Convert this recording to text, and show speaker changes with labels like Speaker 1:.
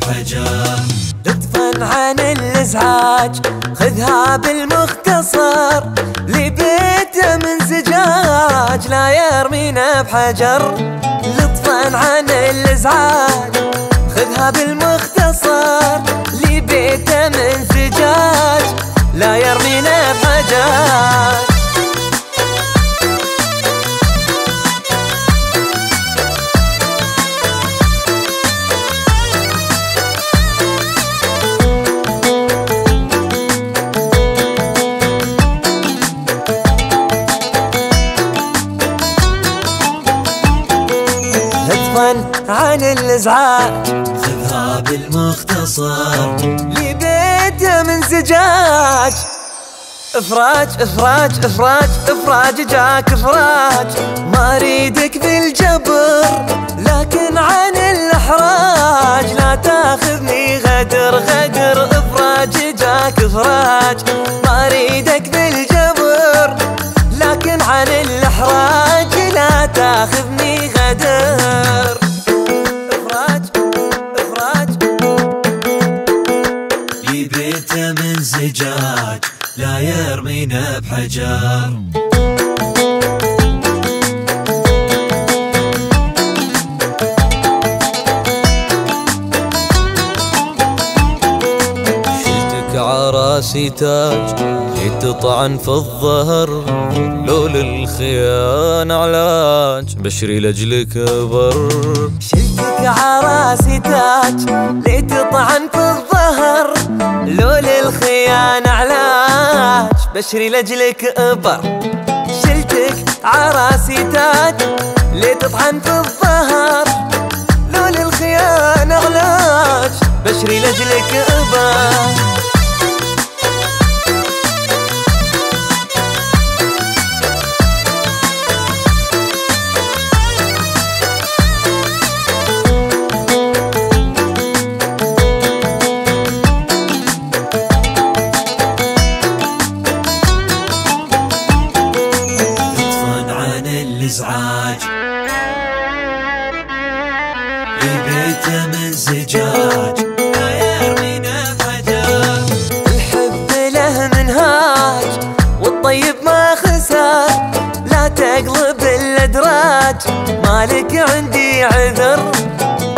Speaker 1: بحجر.
Speaker 2: لطفا عن الازعاج خذها بالمختصر، لبيته من زجاج لا يرمينا بحجر. لطفا عن الازعاج خذها بالمختصر، لبيته من زجاج لا يرمينا بحجر. عن الازعاج
Speaker 1: خذها بالمختصر،
Speaker 2: لبيته من زجاج. افراج افراج افراج افراج جاك افراج، ما اريدك بالجبر لكن عن الاحراج لا تاخذني غدر غدر. افراج جاك افراج، ما اريدك بالجبر لكن عن الاحراج لا تاخذني غدر.
Speaker 1: لبيته من زجاج لا يرمينا بحجر.
Speaker 2: شلتك عراسي تاج لتطعن في الظهر، لو للخيانة علاج بشري لاجلك بر. شلتك عراسي تاج لتطعن في الظهر، لو للخيانة علاج بشري لاجلك ابر. شلتك عراسي تاج لتطعن في الظهر، لو للخيانة علاج بشري لاجلك ابر.
Speaker 1: الازعاج لبيته من زجاج لا يرمينا بحجر.
Speaker 2: الحب له منهاج والطيب ما خسر، لا تقلب الادراج مالك عندي عذر.